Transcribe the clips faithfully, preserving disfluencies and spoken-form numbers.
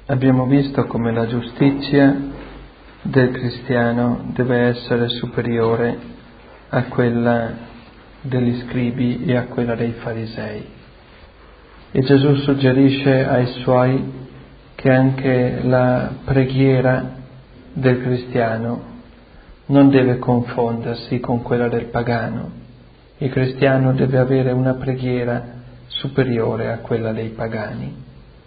Abbiamo visto come la giustizia del cristiano deve essere superiore a quella degli scribi e a quella dei farisei. E Gesù suggerisce ai suoi che anche la preghiera del cristiano non deve confondersi con quella del pagano. Il cristiano deve avere una preghiera superiore a quella dei pagani.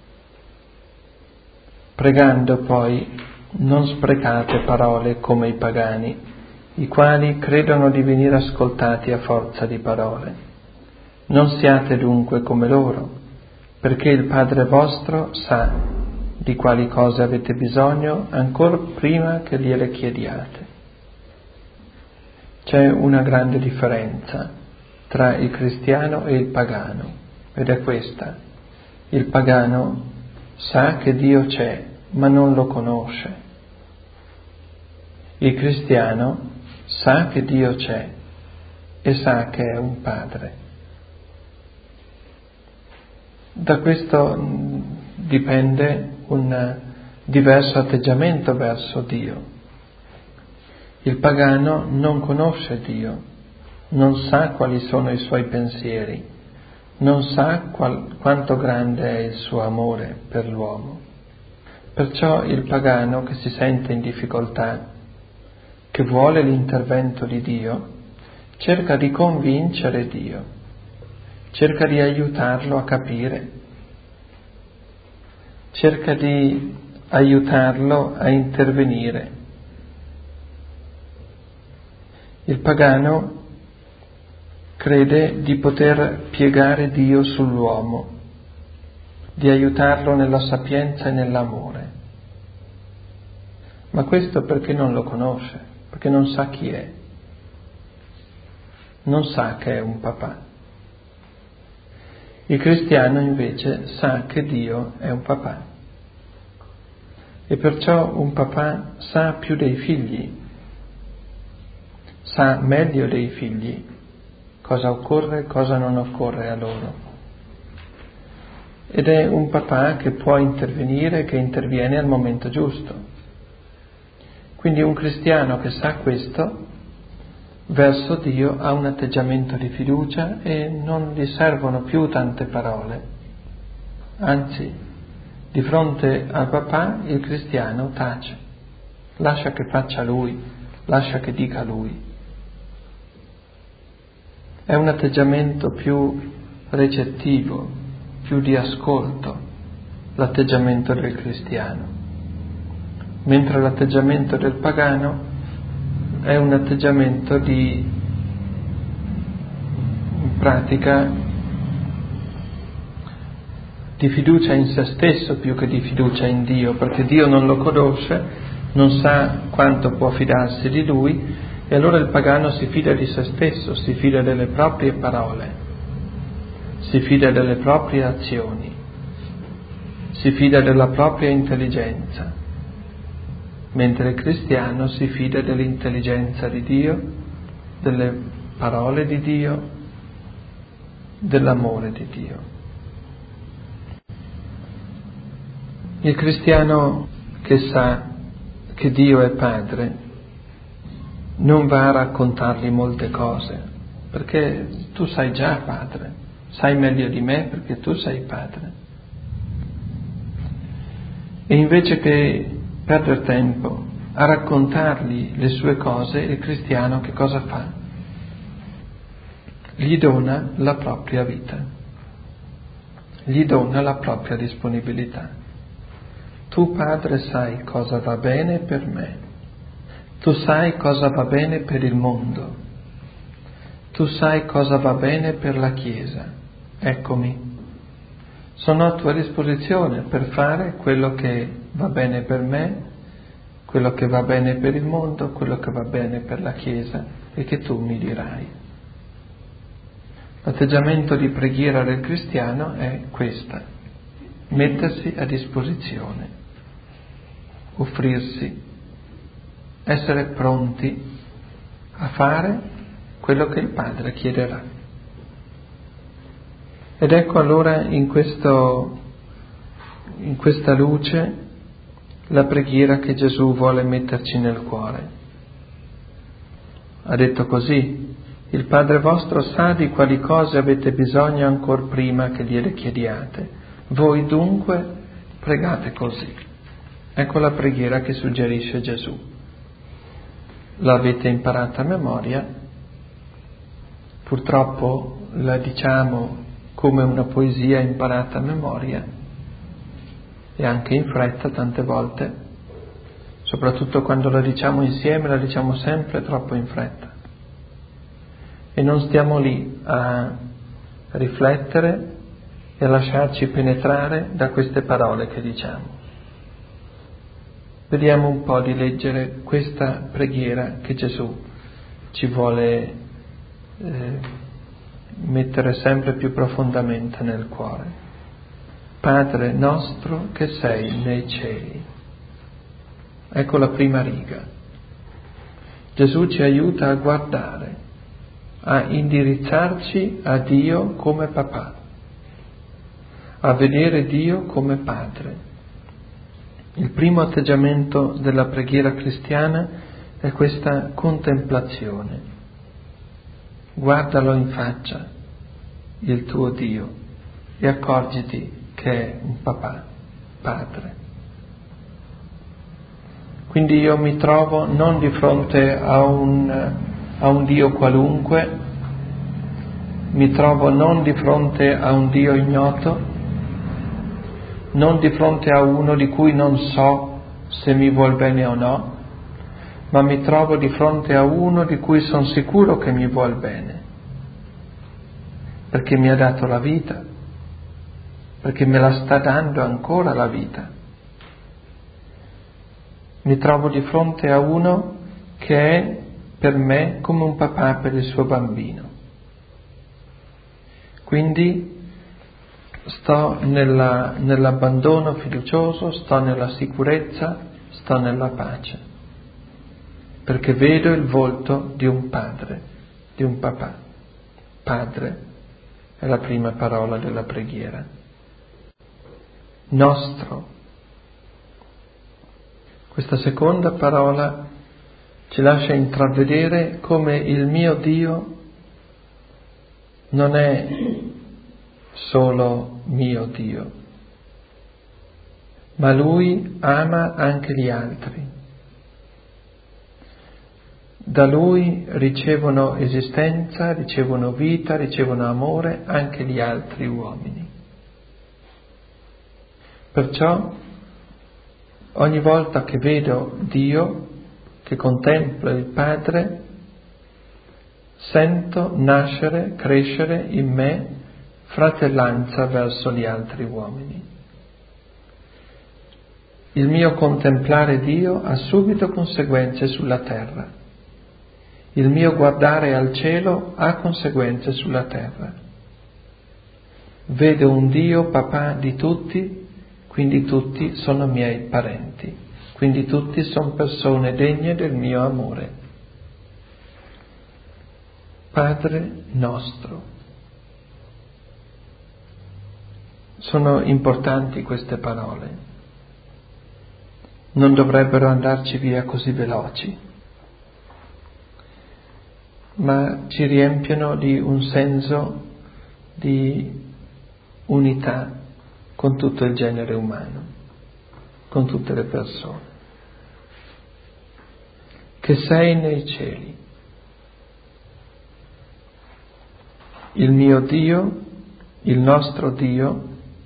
Pregando poi non sprecate parole come i pagani, i quali credono di venire ascoltati a forza di parole. Non siate dunque come loro, perché il Padre vostro sa di quali cose avete bisogno ancor prima che gliele chiediate. C'è una grande differenza tra il cristiano e il pagano, ed è questa: il pagano sa che Dio c'è, ma non lo conosce. Il cristiano sa che Dio c'è e sa che è un Padre. Da questo dipende un diverso atteggiamento verso Dio. Il pagano non conosce Dio, non sa quali sono i suoi pensieri, non sa qual, quanto grande è il suo amore per l'uomo. Perciò il pagano che si sente in difficoltà, che vuole l'intervento di Dio, cerca di convincere Dio, cerca di aiutarlo a capire, cerca di aiutarlo a intervenire. Il pagano crede di poter piegare Dio sull'uomo, di aiutarlo nella sapienza e nell'amore. Ma questo perché non lo conosce, perché non sa chi è, non sa che è un papà. Il cristiano invece sa che Dio è un papà e perciò un papà sa più dei figli, sa meglio dei figli cosa occorre e cosa non occorre a loro. Ed è un papà che può intervenire, che interviene al momento giusto. Quindi un cristiano che sa questo, verso Dio ha un atteggiamento di fiducia e non gli servono più tante parole. Anzi, di fronte al papà il cristiano tace, lascia che faccia lui, lascia che dica lui. È un atteggiamento più recettivo, più di ascolto, l'atteggiamento del cristiano, mentre l'atteggiamento del pagano è un atteggiamento di, in pratica, di fiducia in se stesso più che di fiducia in Dio, perché Dio non lo conosce, non sa quanto può fidarsi di Lui, e allora il pagano si fida di se stesso, si fida delle proprie parole, si fida delle proprie azioni, si fida della propria intelligenza, mentre il cristiano si fida dell'intelligenza di Dio, delle parole di Dio, dell'amore di Dio. Il cristiano che sa che Dio è Padre non va a raccontargli molte cose, perché tu sai già Padre, sai meglio di me perché tu sei Padre. E invece che perdere tempo a raccontargli le sue cose, il cristiano che cosa fa? Gli dona la propria vita, gli dona la propria disponibilità. Tu, Padre, sai cosa va bene per me, tu sai cosa va bene per il mondo, tu sai cosa va bene per la Chiesa. Eccomi, sono a tua disposizione per fare quello che va bene per me, quello che va bene per il mondo, quello che va bene per la Chiesa e che tu mi dirai. L'atteggiamento di preghiera del cristiano è questa: mettersi a disposizione, offrirsi, essere pronti a fare quello che il Padre chiederà. Ed ecco allora in questo in questa luce la preghiera che Gesù vuole metterci nel cuore. Ha detto così: il Padre vostro sa di quali cose avete bisogno ancor prima che gliele chiediate. Voi dunque pregate così. Ecco la preghiera che suggerisce Gesù. L'avete imparata a memoria, purtroppo la diciamo come una poesia imparata a memoria e anche in fretta tante volte, soprattutto quando la diciamo insieme, la diciamo sempre troppo in fretta. E non stiamo lì a riflettere e a lasciarci penetrare da queste parole che diciamo. Vediamo un po' di leggere questa preghiera che Gesù ci vuole eh, mettere sempre più profondamente nel cuore. Padre nostro che sei nei cieli. Ecco la prima riga. Gesù ci aiuta a guardare, a indirizzarci a Dio come papà, a vedere Dio come Padre. Il primo atteggiamento della preghiera cristiana è questa contemplazione. Guardalo in faccia, il tuo Dio, e accorgiti che è un papà, Padre. Quindi io mi trovo non di fronte a un, a un Dio qualunque, mi trovo non di fronte a un Dio ignoto, non di fronte a uno di cui non so se mi vuol bene o no, ma mi trovo di fronte a uno di cui sono sicuro che mi vuol bene, perché mi ha dato la vita, perché me la sta dando ancora la vita. Mi trovo di fronte a uno che è per me come un papà per il suo bambino. Quindi sto nella, nell'abbandono fiducioso, sto nella sicurezza, sto nella pace, perché vedo il volto di un padre, di un papà. Padre è la prima parola della preghiera. Nostro. Questa seconda parola ci lascia intravedere come il mio Dio non è solo mio Dio, ma Lui ama anche gli altri. Da Lui ricevono esistenza, ricevono vita, ricevono amore anche gli altri uomini. Perciò ogni volta che vedo Dio, che contemplo il Padre, sento nascere, crescere in me fratellanza verso gli altri uomini. Il mio contemplare Dio ha subito conseguenze sulla terra. Il mio guardare al cielo ha conseguenze sulla terra. Vedo un Dio papà di tutti, quindi tutti sono miei parenti, quindi tutti sono persone degne del mio amore. Padre nostro. Sono importanti queste parole. Non dovrebbero andarci via così veloci, ma ci riempiono di un senso di unità con tutto il genere umano, con tutte le persone. Che sei nei cieli. Il mio Dio, il nostro Dio,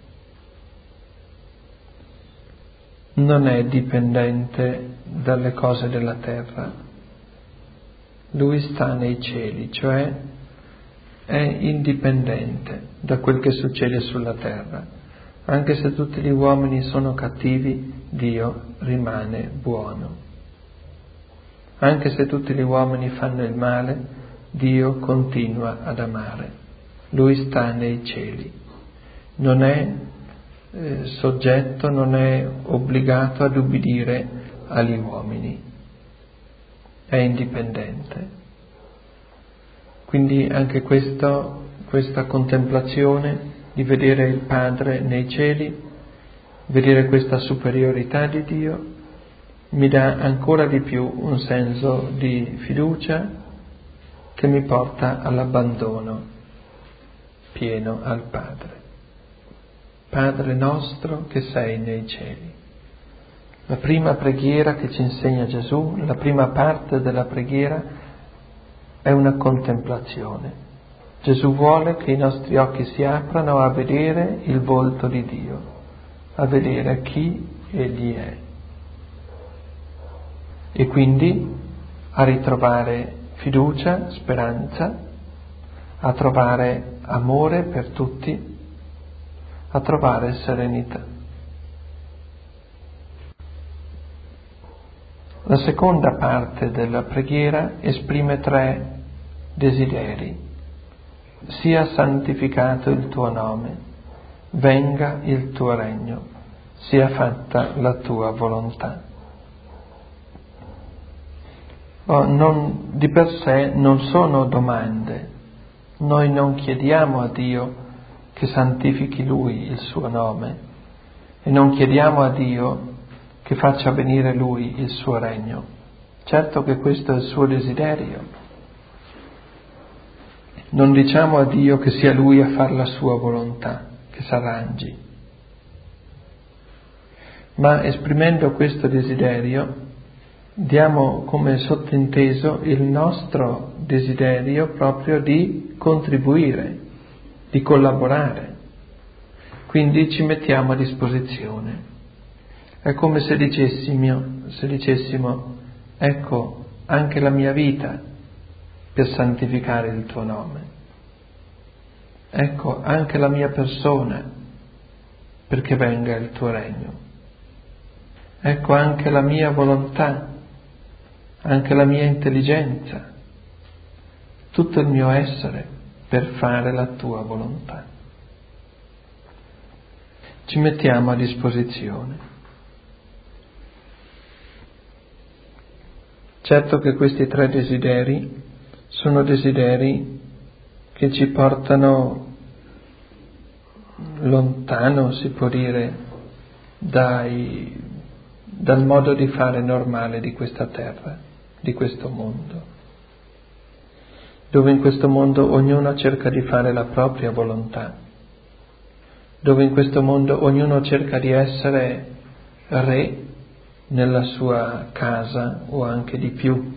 non è dipendente dalle cose della terra. Lui sta nei cieli, cioè è indipendente da quel che succede sulla terra. Anche se tutti gli uomini sono cattivi, Dio rimane buono. Anche se tutti gli uomini fanno il male, Dio continua ad amare. Lui sta nei cieli. Non è eh, soggetto, non è obbligato ad ubbidire agli uomini. È indipendente. Quindi anche questo, questa contemplazione di vedere il Padre nei cieli Vedere questa superiorità di Dio mi dà ancora di più un senso di fiducia che mi porta all'abbandono pieno al Padre. Padre nostro che sei nei cieli. La prima preghiera che ci insegna Gesù, la prima parte della preghiera è una contemplazione. Gesù vuole che i nostri occhi si aprano a vedere il volto di Dio, a vedere chi Egli è. E quindi a ritrovare fiducia, speranza, a trovare amore per tutti, a trovare serenità. La seconda parte della preghiera esprime tre desideri. Sia santificato il tuo nome, venga il tuo regno, sia fatta la tua volontà. Oh, non, di per sé non sono domande. Noi non chiediamo a Dio che santifichi Lui il suo nome e non chiediamo a Dio che faccia venire Lui il suo regno. Certo che questo è il suo desiderio. Non diciamo a Dio che sia Lui a fare la sua volontà, che s'arrangi. Ma esprimendo questo desiderio diamo come sottinteso il nostro desiderio proprio di contribuire, di collaborare. Quindi ci mettiamo a disposizione. È come se dicessimo, se dicessimo, ecco anche la mia vita per santificare il tuo nome. Ecco anche la mia persona perché venga il tuo regno. Ecco anche la mia volontà, anche la mia intelligenza, tutto il mio essere per fare la tua volontà. Ci mettiamo a disposizione. Certo che questi tre desideri sono desideri che ci portano lontano, si può dire, dai, dal modo di fare normale di questa terra, di questo mondo, dove in questo mondo ognuno cerca di fare la propria volontà, dove in questo mondo ognuno cerca di essere re nella sua casa o anche di più,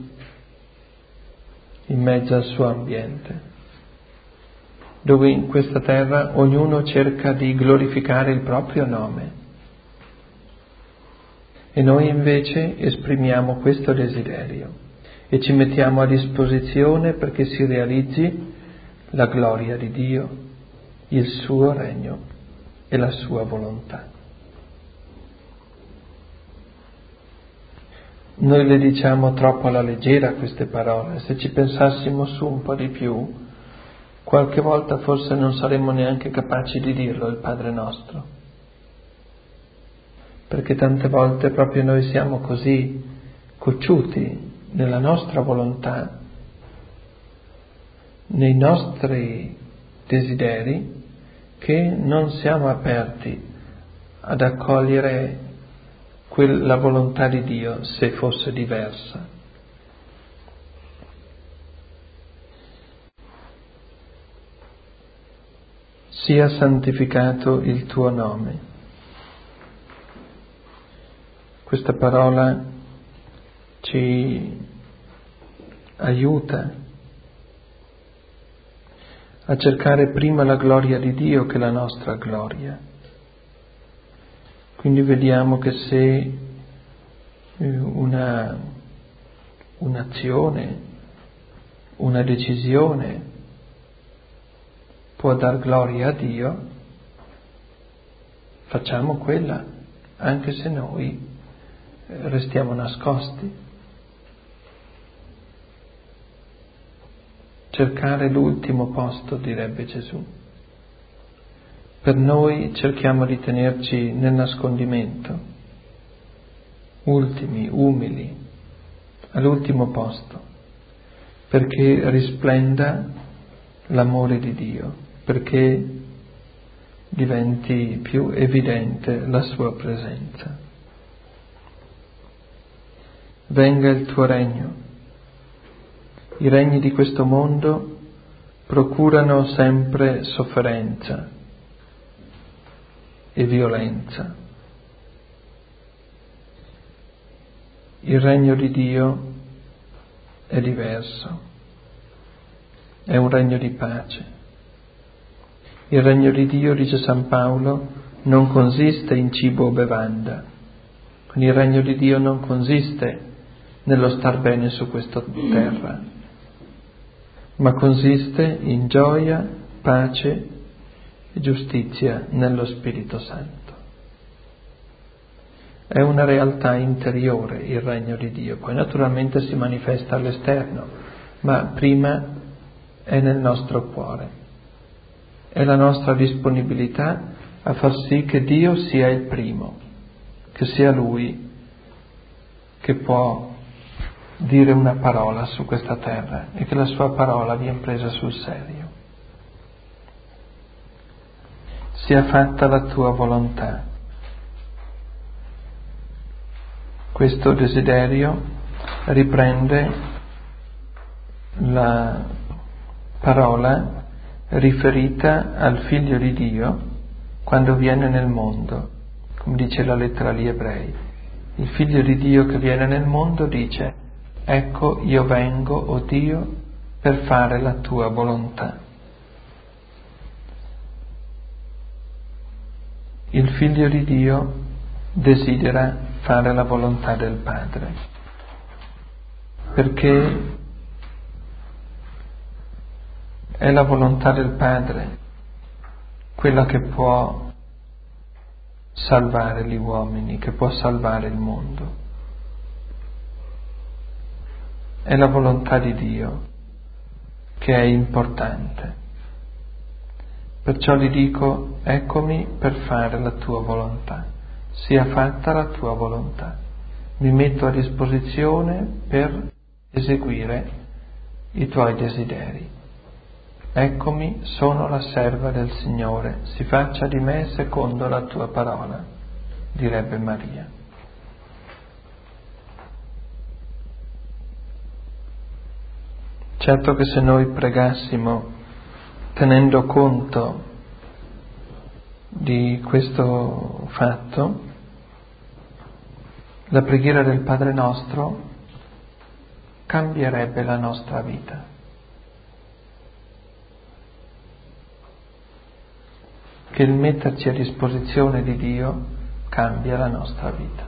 in mezzo al suo ambiente, dove in questa terra ognuno cerca di glorificare il proprio nome. E noi invece esprimiamo questo desiderio e ci mettiamo a disposizione perché si realizzi la gloria di Dio, il suo regno e la sua volontà. Noi le diciamo troppo alla leggera queste parole, se ci pensassimo su un po' di più, qualche volta forse non saremmo neanche capaci di dirlo il Padre nostro, perché tante volte proprio noi siamo così cocciuti nella nostra volontà, nei nostri desideri, che non siamo aperti ad accogliere la volontà di Dio se fosse diversa. Sia santificato il tuo nome. Questa parola ci aiuta a cercare prima la gloria di Dio che la nostra gloria. Quindi vediamo che se una, un'azione, una decisione può dar gloria a Dio, facciamo quella, anche se noi restiamo nascosti. Cercare l'ultimo posto, direbbe Gesù. Per noi cerchiamo di tenerci nel nascondimento, ultimi, umili, all'ultimo posto, perché risplenda l'amore di Dio, perché diventi più evidente la sua presenza. Venga il tuo regno. I regni di questo mondo procurano sempre sofferenza e violenza. Il regno di Dio è diverso, è un regno di pace. Il regno di Dio, dice San Paolo, non consiste in cibo o bevanda. Quindi il regno di Dio non consiste nello star bene su questa terra, ma consiste in gioia, pace e giustizia nello Spirito Santo. È una realtà interiore il regno di Dio, poi naturalmente si manifesta all'esterno, ma prima è nel nostro cuore. È la nostra disponibilità a far sì che Dio sia il primo, che sia Lui che può dire una parola su questa terra e che la sua parola viene presa sul serio. Sia fatta la tua volontà. Questo desiderio riprende la parola riferita al Figlio di Dio quando viene nel mondo, come dice la lettera agli Ebrei. Il Figlio di Dio che viene nel mondo dice: ecco io vengo, o Dio, per fare la tua volontà. Il Figlio di Dio desidera fare la volontà del Padre, perché è la volontà del Padre quella che può salvare gli uomini, che può salvare il mondo. È la volontà di Dio che è importante. Perciò gli dico: eccomi per fare la tua volontà. Sia fatta la tua volontà. Mi metto a disposizione per eseguire i tuoi desideri. Eccomi, sono la serva del Signore, si faccia di me secondo la tua parola, direbbe Maria. Certo che se noi pregassimo tenendo conto di questo fatto, la preghiera del Padre nostro cambierebbe la nostra vita. Che il metterci a disposizione di Dio cambia la nostra vita.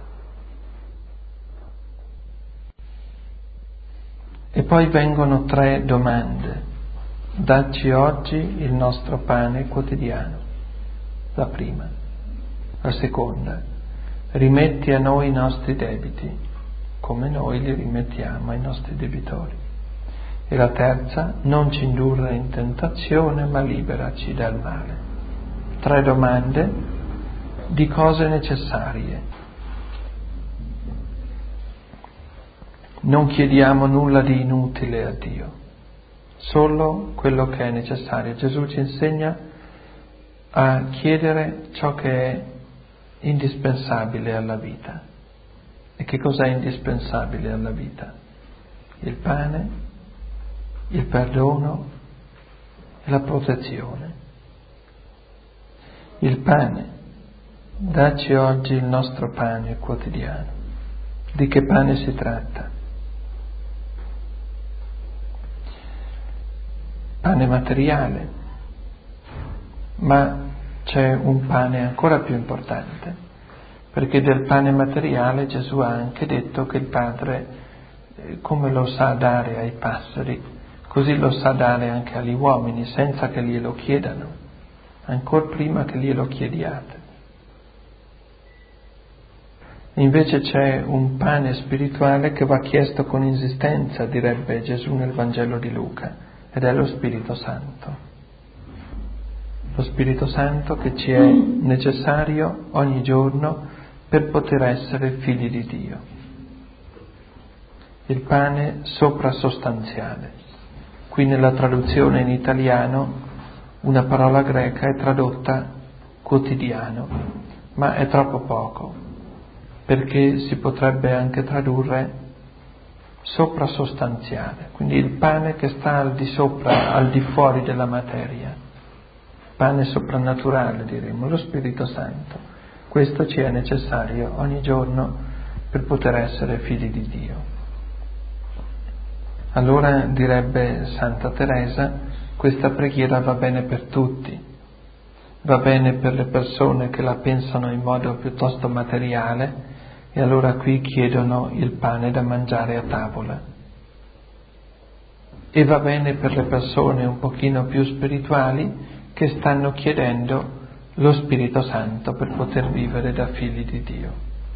E poi vengono tre domande. Dacci oggi il nostro pane quotidiano, la prima. La seconda, rimetti a noi i nostri debiti, come noi li rimettiamo ai nostri debitori. E la terza, non ci indurre in tentazione, ma liberaci dal male. Tre domande di cose necessarie. Non chiediamo nulla di inutile a Dio, solo quello che è necessario. Gesù ci insegna a chiedere ciò che è indispensabile alla vita. E che cos'è indispensabile alla vita? Il pane, il perdono e la protezione. Il pane, dacci oggi il nostro pane quotidiano. Di che pane si tratta? Pane materiale, ma c'è un pane ancora più importante, perché del pane materiale Gesù ha anche detto che il Padre, come lo sa dare ai passeri, così lo sa dare anche agli uomini, senza che glielo chiedano, ancor prima che glielo chiediate. Invece c'è un pane spirituale che va chiesto con insistenza, direbbe Gesù nel Vangelo di Luca, ed è lo Spirito Santo. Lo Spirito Santo che ci è necessario ogni giorno per poter essere figli di Dio. Il pane soprasostanziale. Qui nella traduzione in italiano una parola greca è tradotta quotidiano, ma è troppo poco, perché si potrebbe anche tradurre soprasostanziale, quindi il pane che sta al di sopra, al di fuori della materia, pane soprannaturale diremmo, lo Spirito Santo. Questo ci è necessario ogni giorno per poter essere figli di Dio. Allora direbbe Santa Teresa, questa preghiera va bene per tutti, va bene per le persone che la pensano in modo piuttosto materiale e allora qui chiedono il pane da mangiare a tavola, e va bene per le persone un pochino più spirituali che stanno chiedendo lo Spirito Santo per poter vivere da figli di Dio.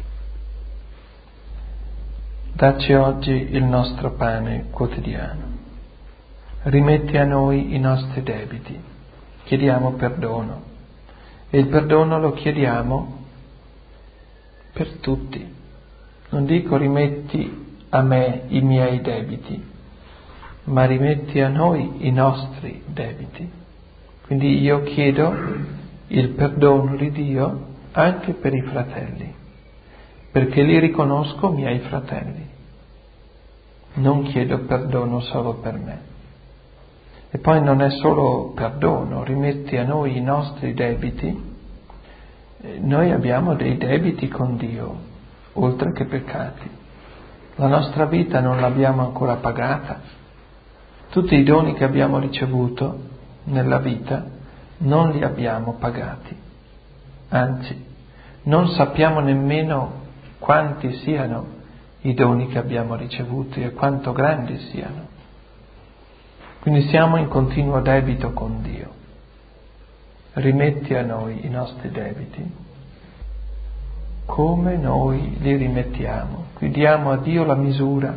Dacci oggi il nostro pane quotidiano. Rimetti a noi i nostri debiti. Chiediamo perdono. E il perdono lo chiediamo per tutti. Non dico rimetti a me i miei debiti, ma rimetti a noi i nostri debiti. Quindi io chiedo il perdono di Dio anche per i fratelli, perché li riconosco miei fratelli. Non chiedo perdono solo per me. E poi non è solo perdono, rimetti a noi i nostri debiti. Noi abbiamo dei debiti con Dio, oltre che peccati. La nostra vita non l'abbiamo ancora pagata. Tutti i doni che abbiamo ricevuto nella vita non li abbiamo pagati. Anzi, non sappiamo nemmeno quanti siano i doni che abbiamo ricevuti e quanto grandi siano. Quindi siamo in continuo debito con Dio. Rimetti a noi i nostri debiti come noi li rimettiamo. Qui diamo a Dio la misura.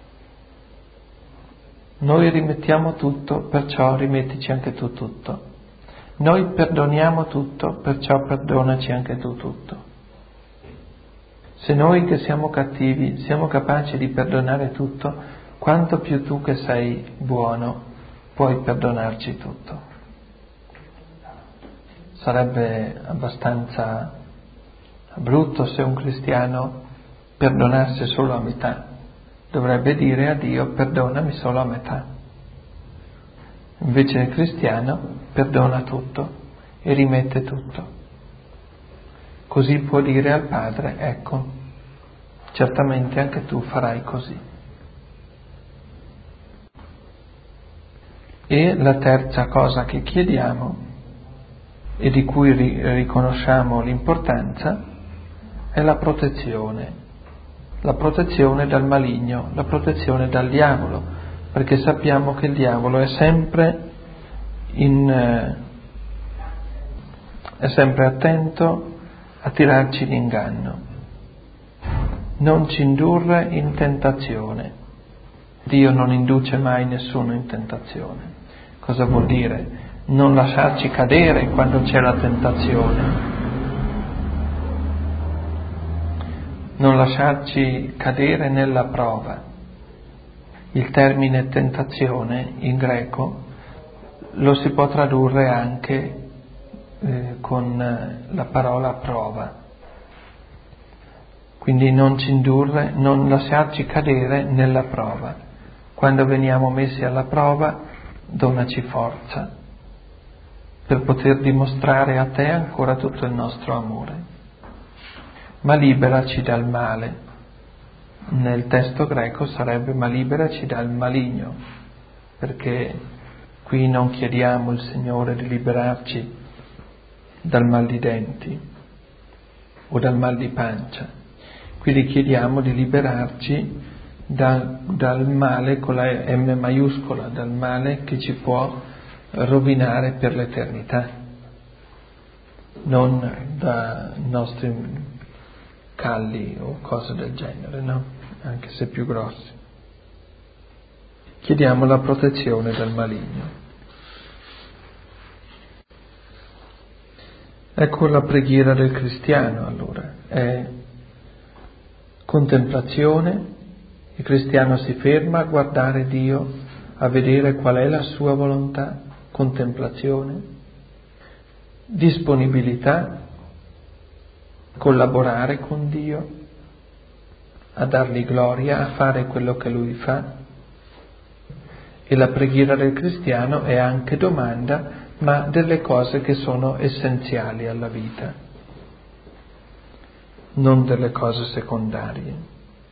Noi rimettiamo tutto, perciò rimettici anche tu tutto. Noi perdoniamo tutto, perciò perdonaci anche tu tutto. Se noi che siamo cattivi siamo capaci di perdonare tutto, quanto più tu che sei buono puoi perdonarci tutto. Sarebbe abbastanza brutto se un cristiano perdonasse solo a metà. Dovrebbe dire a Dio: perdonami solo a metà. Invece il cristiano perdona tutto e rimette tutto. Così può dire al Padre: ecco, certamente anche tu farai così. E la terza cosa che chiediamo e di cui ri- riconosciamo l'importanza è la protezione, la protezione dal maligno, la protezione dal diavolo, perché sappiamo che il diavolo è sempre in, eh, è sempre attento a tirarci in inganno. Non ci indurre in tentazione. Dio non induce mai nessuno in tentazione. Cosa vuol dire? Non lasciarci cadere quando c'è la tentazione. Non lasciarci cadere nella prova. Il termine tentazione in greco lo si può tradurre anche eh, con la parola prova. Quindi non ci indurre, non lasciarci cadere nella prova. Quando veniamo messi alla prova, donaci forza per poter dimostrare a te ancora tutto il nostro amore. Ma liberaci dal male. Nel testo greco sarebbe: ma liberaci dal maligno, perché qui non chiediamo al Signore di liberarci dal mal di denti o dal mal di pancia. Qui gli chiediamo di liberarci da, dal male con la M maiuscola, dal male che ci può rovinare per l'eternità, non da nostri calli o cose del genere, no? Anche se più grossi. Chiediamo la protezione dal maligno. Ecco la preghiera del cristiano, allora, è contemplazione. Il cristiano si ferma a guardare Dio, a vedere qual è la sua volontà, contemplazione. disponibilità, collaborare con Dio, a dargli gloria, a fare quello che Lui fa. E la preghiera del cristiano è anche domanda, ma delle cose che sono essenziali alla vita, non delle cose secondarie.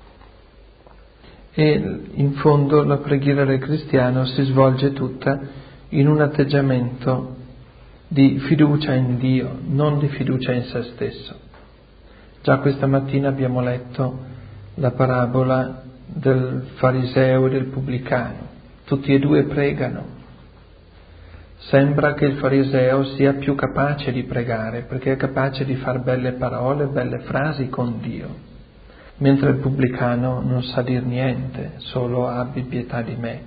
E in fondo la preghiera del cristiano si svolge tutta in un atteggiamento di fiducia in Dio, non di fiducia in se stesso. Già questa mattina abbiamo letto la parabola del fariseo e del pubblicano. Tutti e due pregano. Sembra che il fariseo sia più capace di pregare, perché è capace di far belle parole, belle frasi con Dio, mentre il pubblicano non sa dir niente, solo abbi pietà di me.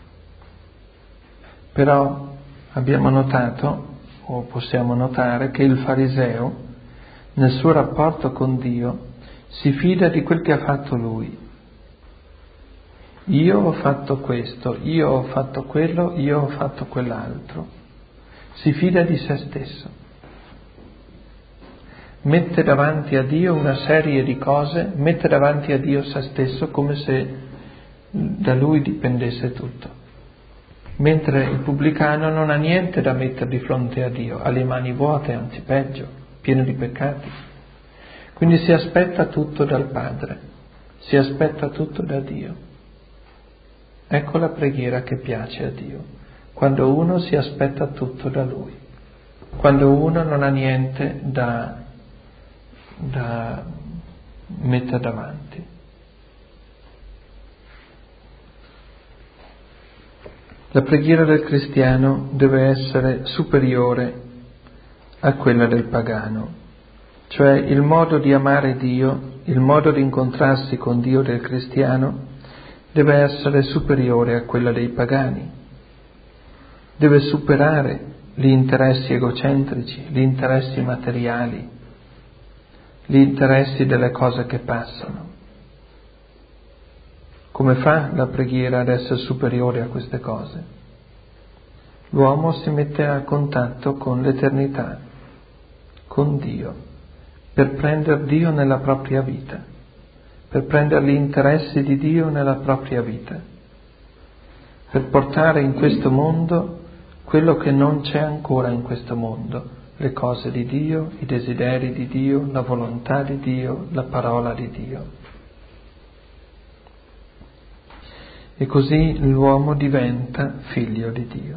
Però abbiamo notato, o possiamo notare, che il fariseo, nel suo rapporto con Dio, si fida di quel che ha fatto lui. Io ho fatto questo, io ho fatto quello, io ho fatto quell'altro. Si fida di se stesso. Mette davanti a Dio una serie di cose, mette davanti a Dio se stesso come se da Lui dipendesse tutto. Mentre il pubblicano non ha niente da mettere di fronte a Dio, ha le mani vuote, anzi peggio, pieno di peccati. Quindi si aspetta tutto dal Padre, si aspetta tutto da Dio. Ecco la preghiera che piace a Dio, quando uno si aspetta tutto da Lui, quando uno non ha niente da, da mettere davanti. La preghiera del cristiano deve essere superiore a quella del pagano, cioè il modo di amare Dio, il modo di incontrarsi con Dio del cristiano deve essere superiore a quella dei pagani, deve superare gli interessi egocentrici, gli interessi materiali, gli interessi delle cose che passano. Come fa la preghiera ad essere superiore a queste cose? L'uomo si mette a contatto con l'eternità, con Dio, per prendere Dio nella propria vita, per prendere gli interessi di Dio nella propria vita, per portare in questo mondo quello che non c'è ancora in questo mondo, le cose di Dio, i desideri di Dio, la volontà di Dio, la parola di Dio. E così l'uomo diventa figlio di Dio.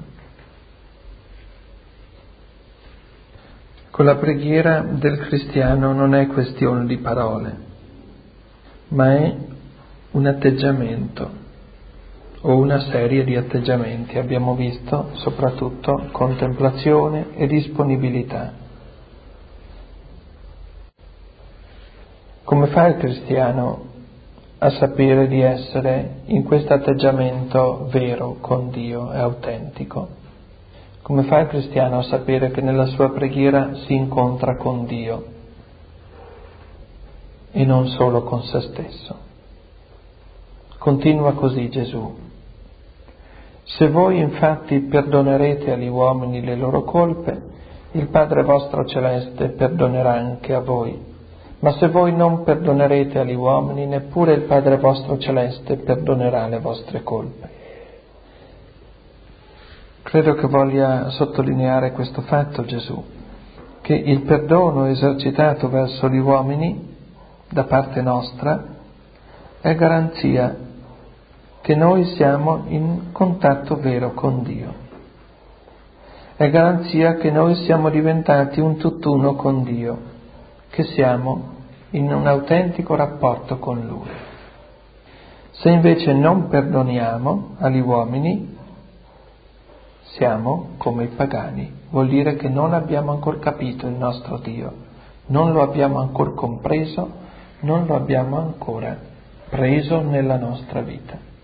Con la preghiera del cristiano non è questione di parole, ma è un atteggiamento o una serie di atteggiamenti. Abbiamo visto soprattutto contemplazione e disponibilità. Come fa il cristiano a sapere di essere in questo atteggiamento vero con Dio e autentico? Come fa il cristiano a sapere che nella sua preghiera si incontra con Dio e non solo con se stesso? Continua così Gesù. Se voi infatti perdonerete agli uomini le loro colpe, il Padre vostro celeste perdonerà anche a voi. Ma se voi non perdonerete agli uomini, neppure il Padre vostro celeste perdonerà le vostre colpe. Credo che voglia sottolineare questo fatto Gesù, che il perdono esercitato verso gli uomini da parte nostra è garanzia che noi siamo in contatto vero con Dio. È garanzia che noi siamo diventati un tutt'uno con Dio, che siamo in un autentico rapporto con Lui. Se invece non perdoniamo agli uomini, siamo come i pagani. Vuol dire che non abbiamo ancora capito il nostro Dio, non lo abbiamo ancora compreso, non lo abbiamo ancora preso nella nostra vita.